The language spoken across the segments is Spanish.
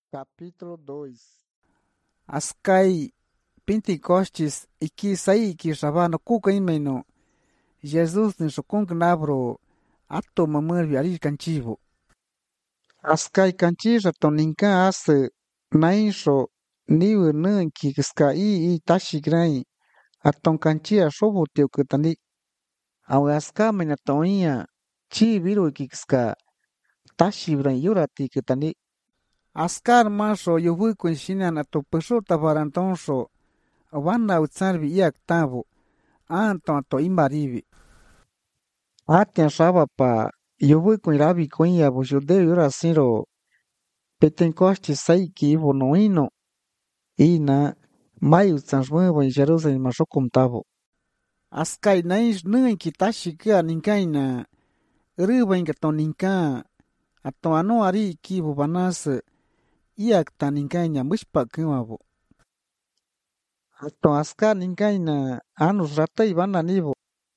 Capítulo 2. Askai Pentecostes iki sai ki shabano kuka imeno Jesus ni sokong nabro ato mamur ari kanchivo. Askai kanchira toninka as naisho niu nun ki ska I tashi grai aton kanchia shobo teo kutani. Au aska mena toia chi viru ki ska tashi bran yurati kutani. Askar masho yuhui kunshinan ato pesho tabarantonso wana utsarvi iak tavo anton ato imarivi. Atian shaba pa yuhui kunravi kunya bu judeu yura siro Pentecoste saiki ivo noino ina mai utsansmuevo en Jerusalem mashokum tavo. Askai naish nuen kitashi kia ninkaina riba ingaton ninka ato ano ari kivu banas iak taninkaina mushpa kumavo. Ato aska ninkaina anus rata ibana nivo.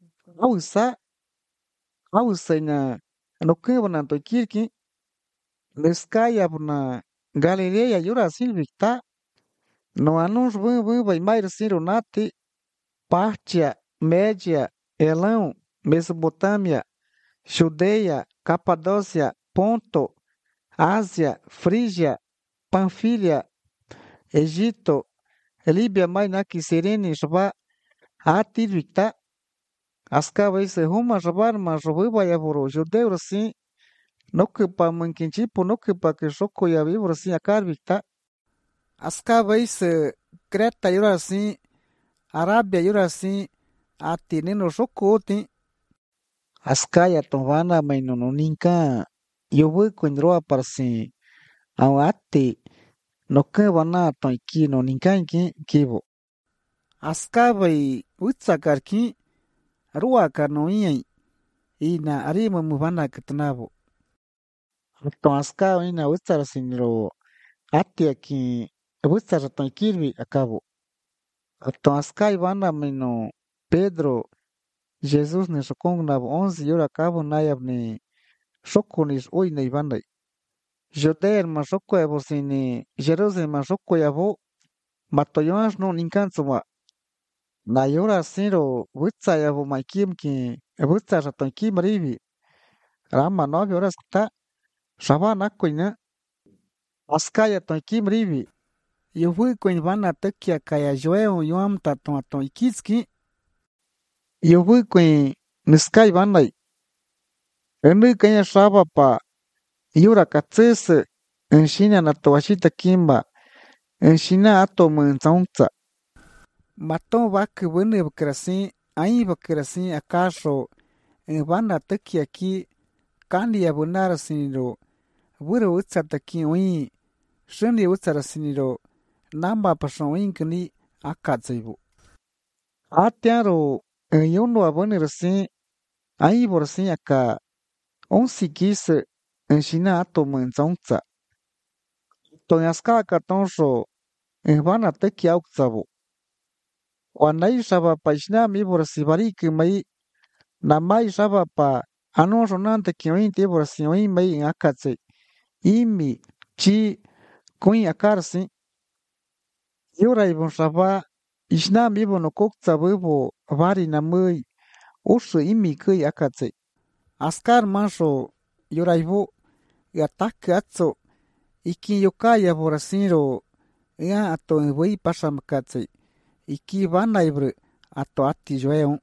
Ausa ina nokubana to kirki leskaya buna Galilea yura silvikta no anus vai mair siro nati Partia, Média, Elão, Mesopotâmia, Judeia, Capadócia, Ponto, Ásia, Frígia, Panfilha, Egito, Líbia, Mainaki, Sirene, Shaba, Atirvita, Ascava se Roma, Jabar, mas Ruba Yavoro, Judeu, assim, no que pa Manquinchipo, no que pa que Choco e Avivor, assim, a Carvita, Ascava se Creta, Yura, assim, Arábia, Yura, assim, Atineno, Choco, tem. Ascaya, Tovana, Mainoninka, Yobu, Quindroa, Parsi, Awati, no que vana, Toiki, no Ninkanki, Kibo. Ascava e Utsakarki, Rua Canoinha ina arima muvana katanavo. Então ascava ina utsara siniro ati aqui utsara ton kirvi acabo. Então ascai vana meno Pedro Jesus ne sokong navo 11 yura acabo nayab ne sokonis oi ne vana. Joder ma soko yavo sini Jerusalem ma soko yavo matoyoas no ninkantsuma. Na yura siro utsa yavo maikim ki utsara ton kimrivi. Rama 9 horas ta Shabana kuina askaya ton kimrivi. Eu fui com Ivana Takia Kaya Joel Yom Taton Aton Ikitski. Eu fui com Niskai Vanai. Enu Kanya Shaba pa Yura Katses Enshina na Toashita Kimba Enshina Ato Manzonza. Maton Vak Vene Vakrasin Ai Vakrasin Akasho Ivana Takia ki Kandia Bunara Siniro Wuro Utsataki Ui Shuni Utsara Siniro Namba Pashon Inkani Akatsibu. Atiaro Yono Abonir Sin Aibor Sin Aka Onsikis Enshina Ato Manzonza. Tonyaska Katonsho Envana Teki Aukzabo. Wanai Shaba Pashna Mibor Sibariki Mai Namai Shaba Pa Anosho Nante Kioin Tibor Sioin Mai in Akatse Imi Chi Queen Akarsi Yura Ibon Shaba Ishna Mibo no Kokza Wibo Vari Namui Ushu Imi Kui Akatse Askar Mansho Yuraibo Yatak Atso Iki Yokaya Borasiro Ya Ato Enwei Pashamakatse Iki Vanaibre Ato Ati Joeon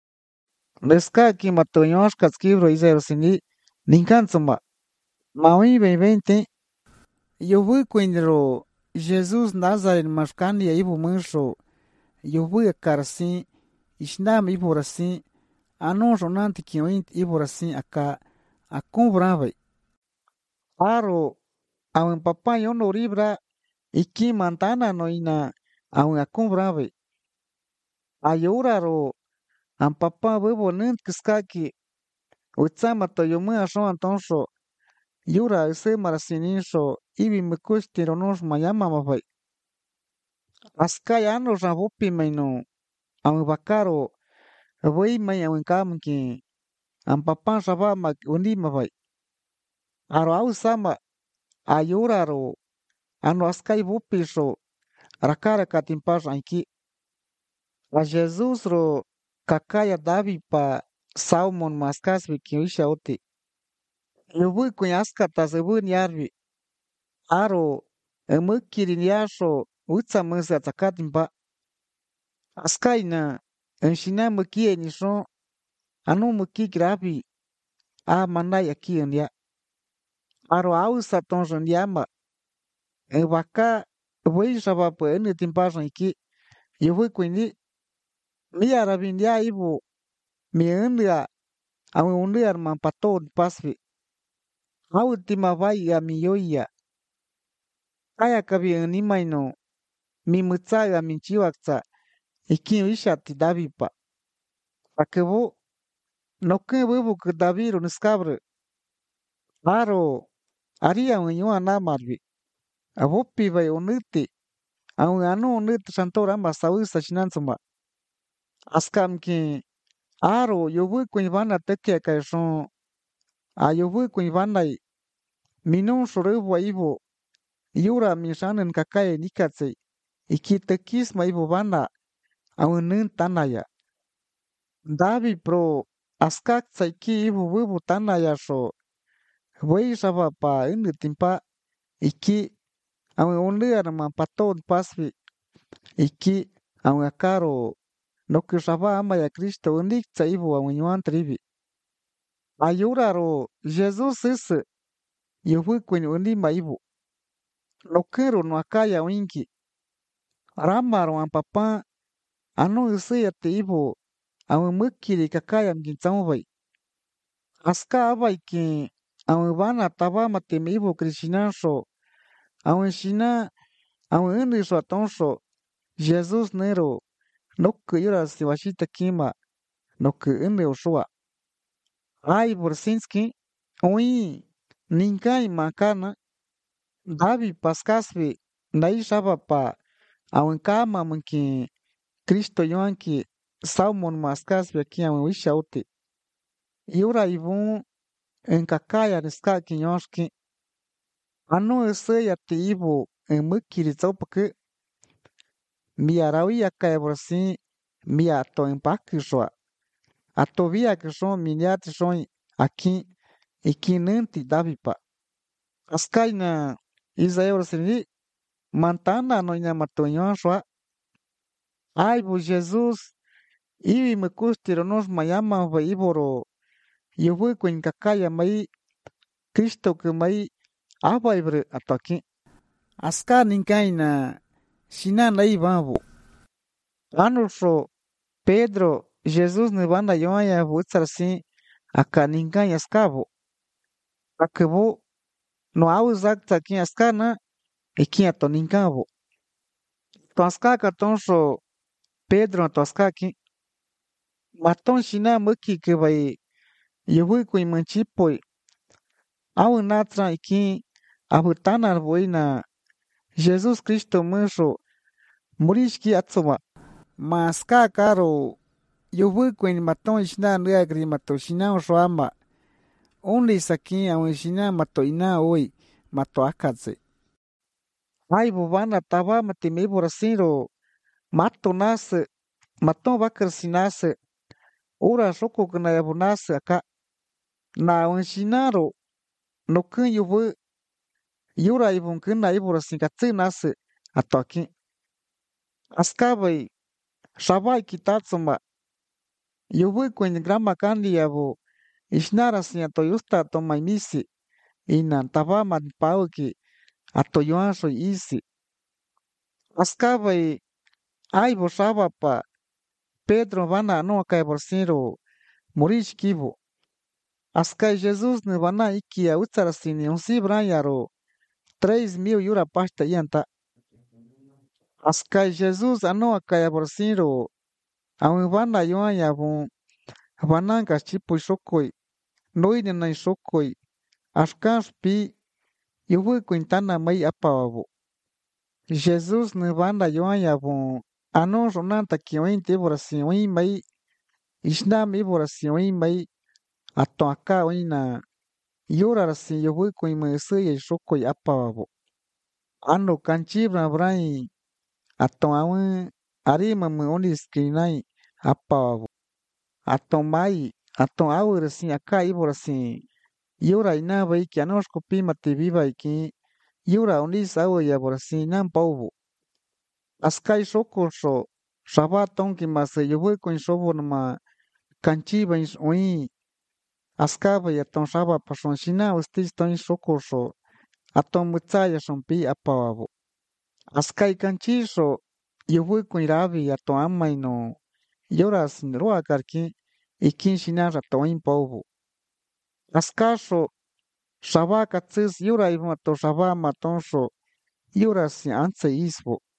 Leska Kimato Yoshkas Kibro Izerosini Ninkansuma Maui 2020 Eu fui quando Jesus Nazareth Mascani e Ivo Manso eu fui a Caracim Isnam Ivo assim Anon Jonante que oint Ivo assim a comprava Aro a papai ono ribra e que mantana no ina a comprava a yoraro a papá bebo nant que skaki utsama to yomu a shon antonso Yura ese marasininso ibi me cueste nos mayama mafai. Askai ano rabopi maino ang bakaro wei may ang kam ki ang papan saba mag undi mafai. Aro au sama ayura ro ano askai bupisho rakara katimpash anki. A Jesus ro kakaya David pa Salmon maskasvi kiwisha oti. Yubui kunyaska tazebun yarvi. Aro emukirin yasho utsa musa tsakatimpa. Askaina enshina mukie nishon anu muki gravi a manai aquí en ya. Aro ausa tonjon yama. En waka wei shaba po enu timpajon iki. Yubui kuini mi arabin ya ibu mi endia awe undiar man pato pasvi. Autima vai a mi yoia. Aya kabi animaino mi mutsaga mi chiwaksa iki wishati davipa. Akebo no que bubu que daviro niscabre. Aro aria un yo anamarvi. Abopi vai uniti. Aun anu uniti santora masawisa chinansuma. Askam ki aro yobu kuivana teke kaishon. A yobu kuivana minun shurebu ibo. Yura mishanen kakaye nikatse. Iki tekis ma ibo bana. Aun nin tanaya. Davi pro askak saiki ibu bubu tanaya sho. Wei shaba pa ini timpa iki aun unliar man pato pasvi iki aun akaro no que shaba ama ya Cristo unik ibu aun yuan trivi. Ayuraro Jesus ese yuhui kuin unima ibu. No quiero no akaya winki. Ramaro an papa anu ese te ibu aun mukiri kakaya mgintamu bai. Aska abai ki aun bana taba matemi ibu krishinasho aun shina aun eni sho atonsho Jesus nero no que yura si washita kima no que ene oshua. Ay borsinski oi ninkai makana Davi paskasvi nai shaba pa aun kama munki Cristo yoanki Salmon maskasvi aquí aun wishauti. Yura ibun en kakaya riska kinyoshki anu ese ya te ibu en mukiri tsopake mi arawi akaya borsin mi ato en pakishwa. Atovia que son miniati son aquí ikinenti davipa. Askaina Isaías sini mantana no ina matonyon shwa. Ai bu Jesus iwi me kustiro nos mayama va iboro. Yubu kuin kakaya mai Cristo que mai aba ibre ataki. Aska ninkaina shinan lai babu. Anusho Pedro Jesus ne banda yoaya vutsar sin aka ninkan askabo. Akebo no auzak takin askana ikin ato ninkabo. To askaka tonsho Pedro to askaki. Maton shina muki que vai yubu kuin manchipoi. Au natra ikin abutana boina Jesus Cristo musho murishki atsuma. Maska karo yubu kuin maton shina nuagri mato shina ushwama. Only sakin aun shina mato ina oi mato akatse. Ai bubana taba matimi borasiro mato nase maton bakar sinase ora shoko kana yabunase aka na aun shinaro no kun yubu yura ibun kuna iburasin katse nase atoki. Askabai shabai kitatsuma yubu kuin grama kandi yabu ishnara sin atoyusta tomaimisi inan taba man pauki atoyoanso isi. Askabai ai boshaba pa Pedro vana no kai borsiro morish kibo. Askai Jesus ne vana ikia utsarasini unsi branyaro 3,000 yura pasta yanta. Askai Jesus ano kai borsiro aun vana yoan yabun vananga chipo shokoi noine na shokoi ashkan pi yubu quintana mai apawabu. Jesus ne banda yoan yabun ano ronanta kioin te borasion mai isnam e borasion mai ato aka oina yura rasin yubu kuin me se shokoi apawabu. Ano canchibra brai aton awen arima me onis kinai apavo. Aton mai aton awur assim akai ibor assim yura ina vai que anos copima te viva aqui yura onis awo ya por assim nan povo. Askai socorro sabaton que mas yo voy con sobo numa canchiba is oi askaba ya ton saba pason china usted ton socorro aton mutsaya son pi apavo. Askai canchiso yo voy con irabi aton amai no yura sin roa karki ikin china raton povo. Askaso saba katsis yura imato saba matonso yura si anse isbo.